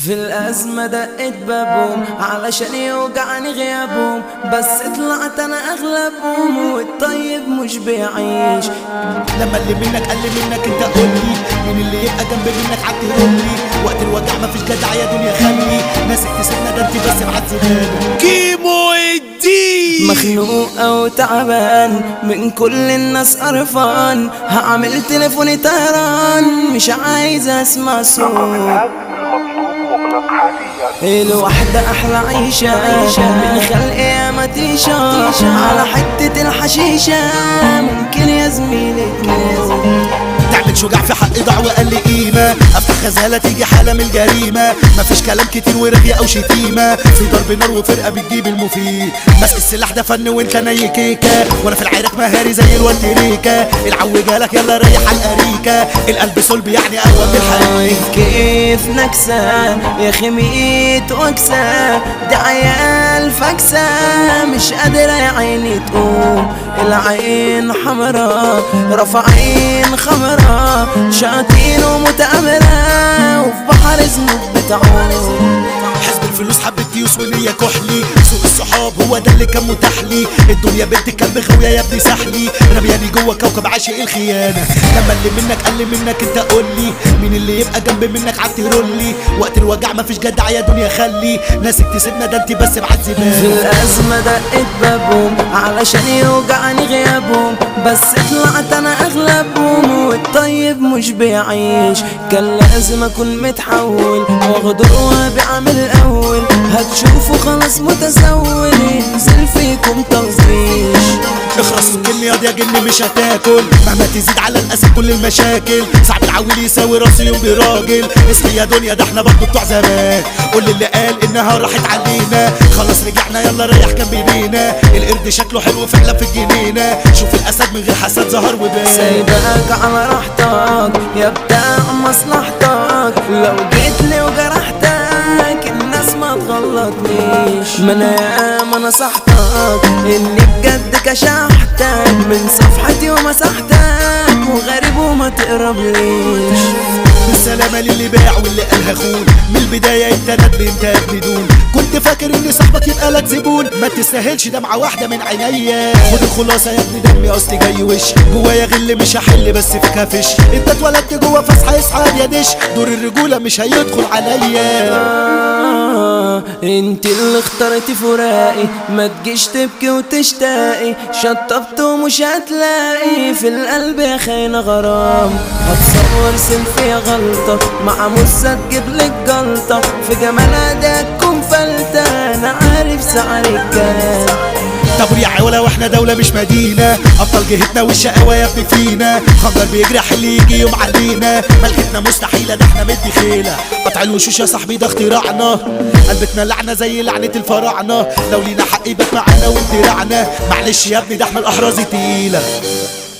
في الأزمة دقت بابهم علشان يوجعني غيابهم، بس طلعت أنا أغلبهم والطيب مش بيعيش. لما اللي منك قل منك انت قولي مين اللي يبقى جنب منك عدهولي، وقت الوجع مفيش جدع يا دنيا خلي ناسك تسيبنا ده انت بس معذباني. كيمو الدين مخنوق وتعبان من كل الناس قرفان، هعمل تليفوني طيران مش عايز اسمع صوت. الوحدة أحلى عيشة من خلق يا متيشة على حتة الحشيشة ممكن يا زميلي تموت. تعمل شجاع في حق ضاع وقال لي قيمة، افتح غزالة تيجي حالة من الجريمة، مفيش كلام كتير ورغي او شتيمة، في ضرب نار وفرقة بتجيب المفيد، ماسك السلاح ده فن وانت ني كيكة، وانا في العراك مهاري زي الوتريكة، العو جالك يلا ريح على الاريكة، القلب صلب يعني اقوى من الحديد. كيف نكسة يا خميت وكسة، ده عيال فكسة مش قادرة يا عيني تقوم، العين حمرا رافعين خمرا شاطين ومتأمرة وفي بحر اسمه بتعوم. حزب الفلوس حبة ديوس ونية كحلي، سوق الصحاب هو ده اللي كان متاح لي، الدنيا بنت كلب غاوية يا ابني سحلي، رمياني جوه كوكب عاشق الخيانة. لما اللي منك قل منك انت قولي مين اللي يبقى جنب منك عدهولي، وقت الوجع مفيش جدع يا دنيا خلي ناسك تسيبنا ده انت بس معذباني. في الأزمة دقت بابهم علشان يوجعني غيابهم، بس طلعت أنا أغلبهم والطيب مش بيعيش. كان لازم أكون متحول واخدر وابيع من الأول، هتشوفوا خلاص متسول ينزل فيكم تغزيش. اخرس وكلني ياض يا جن مش هتاكل، مهما تزيد على الاسد كل المشاكل، صعب العويل يساوي راسي يوم براجل، اصحي يا دنيا ده احنا برضه بتوع زمان، قول اللي قال انها راحت علينا، خلاص رجعنا يلا ريح كان بينينا، القرد شكله حلو فعلا في الجنينة، شوف الاسد من غير حسد ظهر وبان. سايبك على راحتك يا بتاع مصلحتك، لو جيت لي وجرحتك الناس ما تغلطنيش، ما انا ياما نصحتك اللي بجد كشحتك من صفحتي ومسحتك وغريب وما تقربليش. بالسلامة للي باع واللي قالها خون، من البداية انت ندل انت ابن دون، كنت فاكر ان صاحبك يبقى لك زبون، ما تستاهلش دمعة واحدة من عينيا، خد الخلاصة يا ابني دمي اصلي جاي وش، جوايا غل مش هحل بس فيك هفش، انت اتولدت جوا فاصحى يصحى يا دش، دور الرجولة مش هيدخل عليا. انت اللي اخترتي فراقي، ما تجيش تبكي وتشتاقي، شطبت ومش هتلاقي في القلب يا خاينة غرام، هتصور سيلفي غلطة مع موسى تجيب لك جلطة، في جمالها ده تكون فلتة انا عارف سعرك كام. طب يا عوله واحنا دولة مش مدينة، ابطال جهتنا والشقاوة يا ابني فينا، خنجر بيجرح اللي يجي يوم علينا، ملكتنا مستحيلة ده احنا مدي خيلة، قطع الوشوش يا صاحبي ده اختراعنا، قلبتنا لعنة زي لعنة الفراعنة، لو لينا حق يبات معانا وانت رعنا، معلش يا ابني ده احنا الاحراز تقيلة.